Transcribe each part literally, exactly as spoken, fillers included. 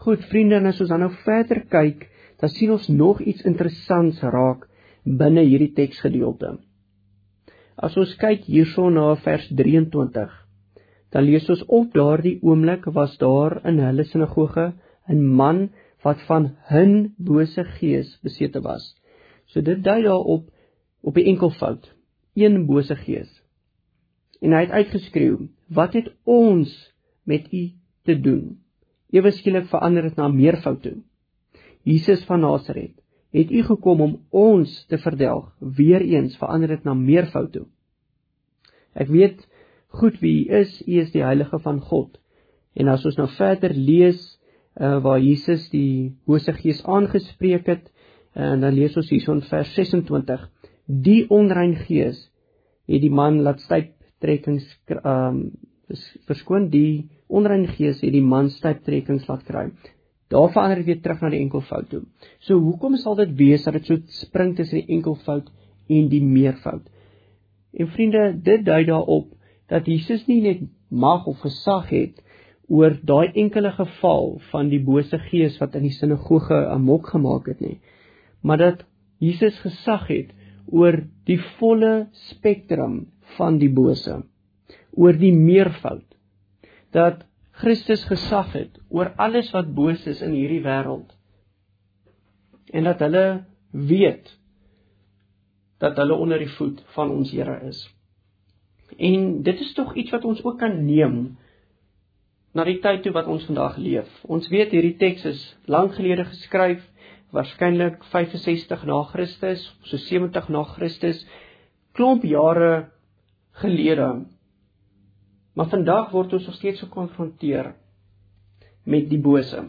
Goed, vriende, en as ons dan nou verder kyk, dan sien ons nog iets interessants raak binne hierdie teksgedeelte. As ons kyk hierso na vers drieëntwintig, dan lees ons op daardie oomblik was daar in hulle sinagoge 'n man wat van 'n bose gees besete was. So dit dui daarop op die enkelvoud, een bose gees. En hy het uitgeskreeu, wat het ons met u te doen? Ewe skielik verander dit na meervoud toe. Jesus van Nasaret, het u gekom om ons te verdelg, weer eens verander dit na meervoud toe. Ek weet goed wie u is, u is die Heilige van God. En as ons nou verder lees, uh, waar Jesus die bose gees aangespreek het, en dan lees ons hierso in vers sesentwintig, die onrein gees het die man laat stuiptrekkings, um, verskoon, die onrein gees het die man stuiptrekkings laat kry. Daar verander dit weer terug na die enkelvoud toe. So hoekom sal dit wees dat dit so spring tussen die enkelvoud en die meervoud? En vriende, dit dui daarop dat Jesus nie net mag of gesag het oor daai enkele geval van die bose gees wat in die sinagoge amok gemaak het nie, maar dat Jesus gesag het oor die volle spektrum van die bose, oor die meervoud, dat Christus gesag het oor alles wat boos is in hierdie wêreld, en dat hulle weet dat hulle onder die voet van ons Here is. En dit is tog iets wat ons ook kan neem na die tyd toe wat ons vandag leef. Ons weet hierdie teks is lank gelede geskryf, waarskynlik vyfensestig na Christus, so sewentig na Christus, klomp jare gelede. Maar vandag word ons nog steeds gekonfronteer met die bose.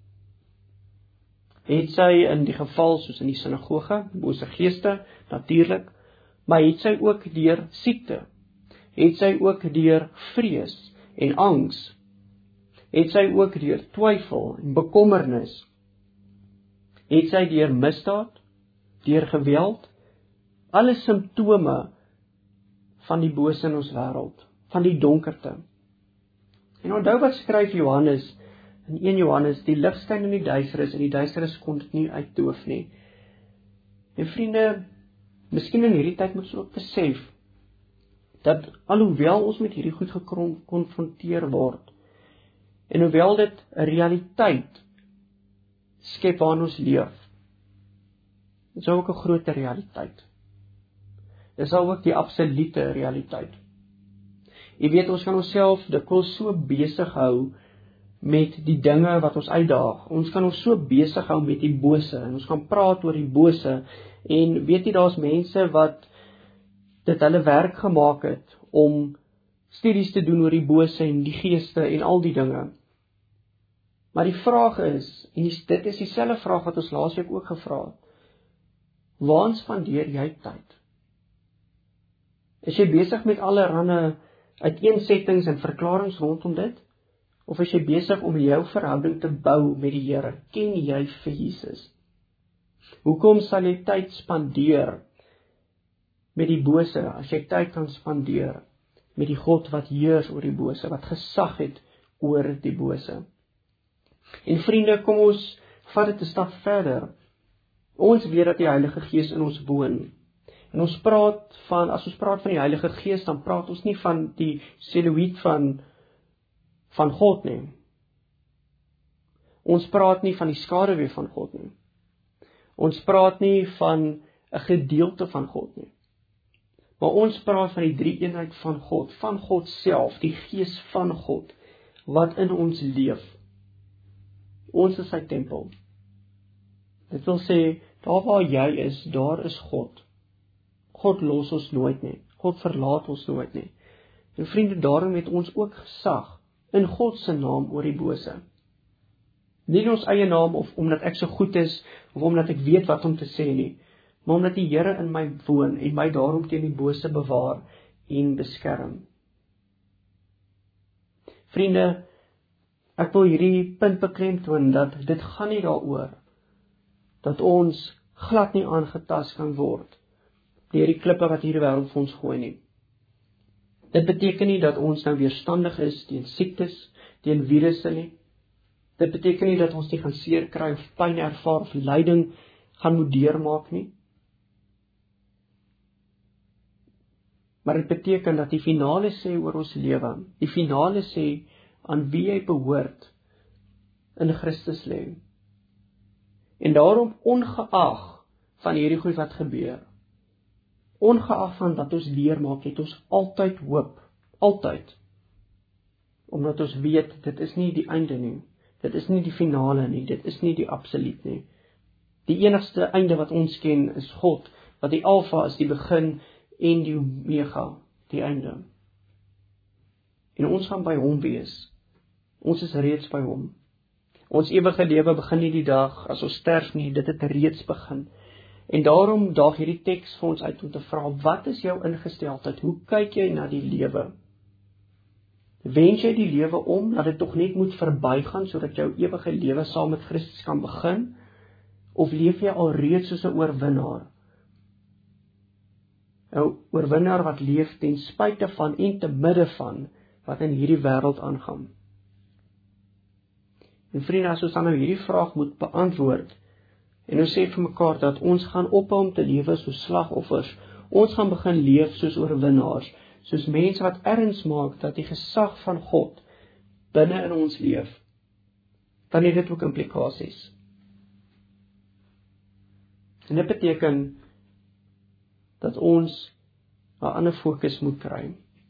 Het sy in die geval soos in die sinagoge, bose geeste, natuurlik, maar het sy ook deur siekte, het sy ook deur vrees en angs, het sy ook deur twyfel en bekommernis, het sy deur misdaad, deur geweld, alle simptome van die bose in ons wêreld, van die donkerte. En onthou wat skryf Johannes in een Johannes, die lig skyn in die duisternis en die duisternis kon dit nie uitdoof nie. En vriende, miskien in hierdie tyd moet ons ook besef dat alhoewel ons met hierdie goed gekonfronteer word, en hoewel dit 'n realiteit skep waarin ons leef, dit is ook 'n groter realiteit. Dit is ook die absolute realiteit. Jy weet, ons kan onsself dikwels so besig hou met die dinge wat ons uitdaag. Ons kan ons so besig hou met die bose, en ons kan praat oor die bose, en weet jy, daar's mense wat dit hulle werk gemaak het om studies te doen oor die bose en die geeste en al die dinge. Maar die vraag is, en dit is dieselfde vraag wat ons laasweek ook gevra het, waar spandeer jy tyd? Is jy besig met allerlei uiteensettings en verklaringe rondom dit? Of is jy besig om jou verhouding te bou met die Here? Ken jy vir Jesus? Hoekom sal jy tyd spandeer met die bose, as jy tyd kan spandeer met die God wat heers oor die bose, wat gesag het oor die bose? En vriende, kom ons vat dit 'n stap verder. Ons weet dat die Heilige Gees in ons woon. En ons praat van, as ons praat van die Heilige Gees, dan praat ons nie van die silhouet van, van God nie. Ons praat nie van die skaduwee van God nie. Ons praat nie van 'n gedeelte van God nie. Maar ons praat van die drie-eenheid van God, van God self, die Gees van God, wat in ons leef. Ons is sy tempel. Dit wil sê, daar waar jy is, daar is God. God los ons nooit nie. God verlaat ons nooit nie. En vriende, daarom het ons ook gesag in God se naam oor die bose. Nie in ons eie naam, of omdat ek so goed is, of omdat ek weet wat om te sê nie, maar omdat die Here in my woon, en my daarom teen die bose bewaar en beskerm. Vriende, ek wil hierdie punt beklemtoon, dat dit gaan nie daaroor, dat ons glad nie aangetast kan word, deur die klippe wat hierdie wêreld vir ons gooi nie. Dit beteken nie dat ons nou weerstandig is teen siektes, teen virusse nie. Dit beteken nie dat ons nie gaan seer kry of pyn ervaar of lyding gaan moet deurmaak nie. Maar dit beteken dat die finale sê oor ons lewe, die finale sê aan wie jy behoort in Christus lê. En daarom ongeag van hierdie goed wat gebeur, ongeag van wat ons deurmaak, het ons altyd hoop, altyd. Omdat ons weet, dit is nie die einde nie, dit is nie die finale nie, dit is nie die absoluut nie. Die enigste einde wat ons ken is God, wat die Alfa is, die begin en die Omega, die einde. En ons gaan by hom wees. Ons is reeds by hom. Ons ewige lewe begin nie die dag as ons sterf nie, dit het reeds begin. En daarom daag hierdie teks vir ons uit om te vra, wat is jou ingesteldheid? Hoe kyk jy na die lewe? Wens jy die lewe om, dat dit tog net moet verbygaan, sodat jou ewige lewe saam met Christus kan begin? Of leef jy al reeds soos 'n oorwinnaar? 'n Oorwinnaar wat leef ten spyte van en te midde van wat in hierdie wêreld aangaan. En vriende, as ons dan nou hierdie vraag moet beantwoord, en ons sê vir mekaar dat ons gaan ophou om te lewe soos slagoffers, ons gaan begin leef soos oorwinnaars, soos mense wat erns maak dat die gesag van God binne in ons leef, dan het dit ook implikasies. En dit beteken dat ons 'n ander fokus moet kry.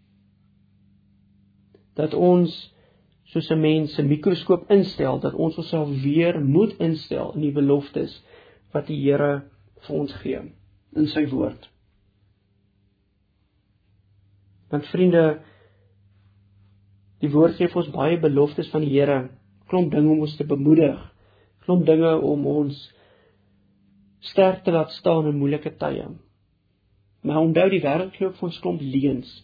Dat ons soos 'n mens 'n mikroskoop instel, dat ons onsself weer moet instel in die beloftes wat die Here vir ons gee in sy woord. Want vriende, die woord gee vir ons baie beloftes van die Here, klomp dinge om ons te bemoedig, klomp dinge om ons sterk te laat staan in moeilike tye. Maar onthou, die wêreld gee ook vir ons klomp leuns.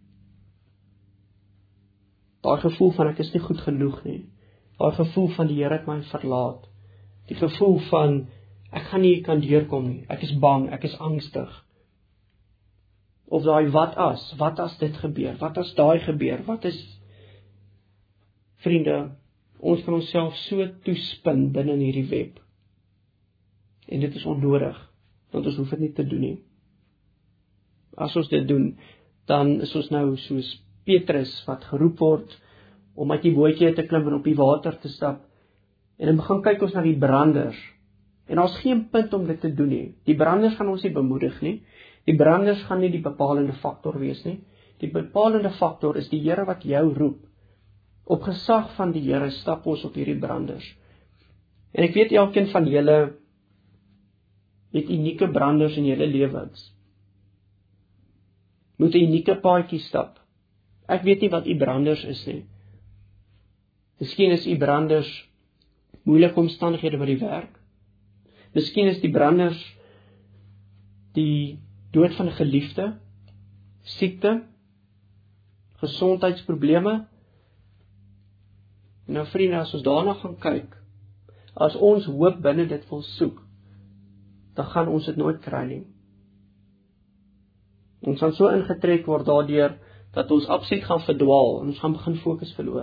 Daai gevoel van ek is nie goed genoeg nie. Daai gevoel van die Here het my verlaat. Die gevoel van ek gaan nie kan deurkom nie. Ek is bang, ek is angstig. Of daai wat as, wat as dit gebeur? Wat as daai gebeur? Wat is, vriende, ons kan onsself so toespin binne in hierdie web. En dit is onnodig, want ons hoef dit nie te doen nie. As ons dit doen, dan is ons nou soos Petrus wat geroep word om uit die bootjie te klim en op die water te stap. En dan begin kyk ons na die branders. En daar's geen punt om dit te doen nie. Die branders gaan ons nie bemoedig nie. Die branders gaan nie die bepalende faktor wees nie. Die bepalende faktor is die Here wat jou roep. Op gesag van die Here stap ons op hierdie branders. En ek weet elkeen van julle het unieke branders in julle lewens. Moet 'n unieke paadjie stap. Ek weet nie wat u branders is nie. Miskien is u branders moeilike omstandighede by die werk. Miskien is die branders die dood van 'n geliefde, siekte, gesondheidsprobleme. Nou vriende, as ons daarna gaan kyk, as ons hoop binne dit wil soek, dan gaan ons dit nooit kry nie. Ons gaan so ingetrek word daardeur dat ons absoluut gaan verdwaal en ons gaan begin fokus verloor.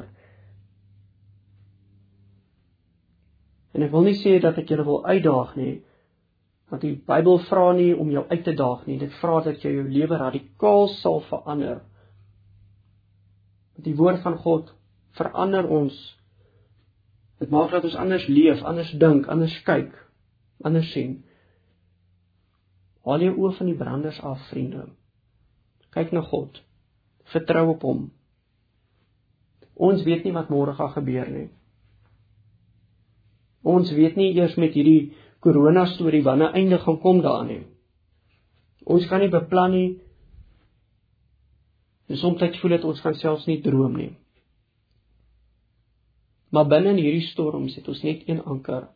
En ek wil nie sê dat ek julle wil uitdaag nie, want die Bybel vra nie om jou uit te daag nie, dit vra dat jy jou lewe radikaal sal verander. Die woord van God verander ons, dit maak dat ons anders leef, anders dink, anders kyk, anders sien. Haal jou oë van die branders af, vriende. Kyk na God. Vertrou op hom. Ons weet nie wat môre gaan gebeur nie. Ons weet nie eers met hierdie corona storie wanneer einde gaan kom daaraan nie. Ons kan nie beplan nie. En soms voel dit ons kan selfs nie droom nie. Maar binne in hierdie storm sit ons net een anker.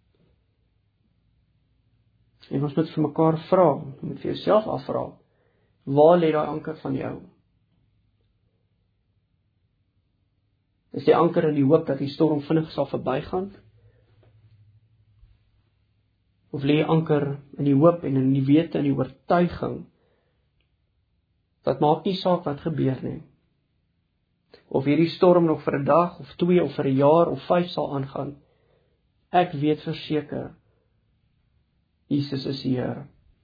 En ons moet vir mekaar vra, jy moet vir jouself afvra, waar lê daai anker van jou? Is die anker in die hoop dat die storm vinnig sal verbygaan? Of lê die anker in die hoop en in die wete en die oortuiging dat maak nie saak wat gebeur nie. Of hierdie storm nog vir 'n dag, of twee, of vir 'n jaar, of vyf sal aangaan, ek weet verseker, Jesus is Heer.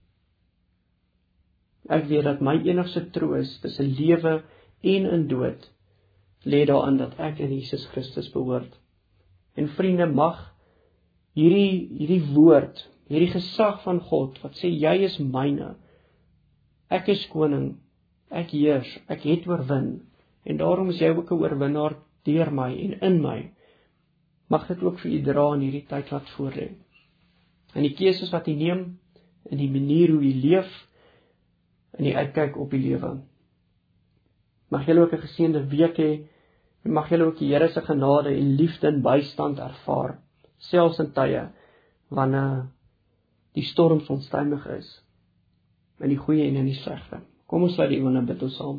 Ek weet dat my enigste troos tussen lewe en in dood lê daarin dat ek in Jesus Christus behoort. En vriende, mag hierdie hierdie woord, hierdie gesag van God wat sê jy is myne, ek is koning, ek heers, ek het oorwin, en daarom is jy ook 'n oorwinnaar deur my en in my. Mag dit ook vir u dra in hierdie tyd wat voorlê. In die keuses wat u neem, in die manier hoe u leef, in die uitkyk op die lewe. Mag julle ook 'n geseënde week hê, en mag julle ook die Here se genade en liefde en bystand ervaar, selfs in tye wanneer die storms onstuimig is, in die goeie en in die slegte. Kom ons sluit die oë en bid ons saam.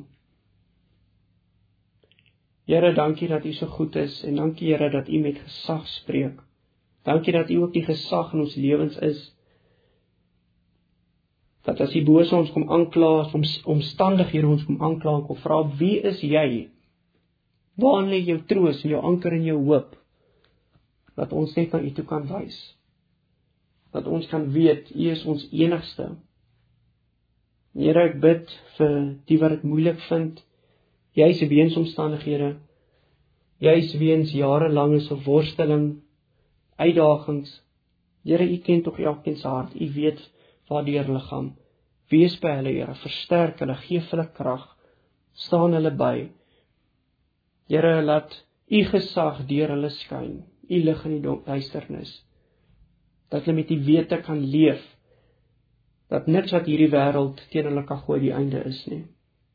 Here, dankie dat u so goed is, en dankie Here dat u met gesag spreek. Dankie dat u ook die gesag in ons lewens is, dat as die bose ons kom aankla, as ons omstandighede ons kom aankla, en kom vra, wie is jy? Waarin lê jou troos en jou anker en jou hoop? Dat ons net na u toe kan wys. Dat ons kan weet, u is ons enigste. Here, ek bid vir die wat dit moeilik vind, juis weens omstandighede, juis weens jarelange se worsteling, uitdagings. Here, u ken tog elkeen se hart, u weet waardeur hulle gaan. Wees by hulle, Here, versterk hulle, gee hulle krag, staan hulle by. Here, laat u gesag deur hulle skyn, u lig in die duisternis, dat hulle met die wete kan leef, dat niks wat hierdie wêreld teen hulle kan gooi die einde is nie.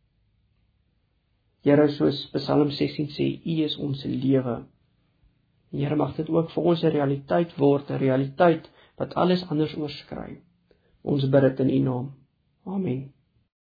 Here, soos Psalm sestien sê, u is ons lewe. Here, mag dit ook vir ons 'n realiteit word, 'n realiteit wat alles anders oorskry. Ons bid dit in u naam. Amen.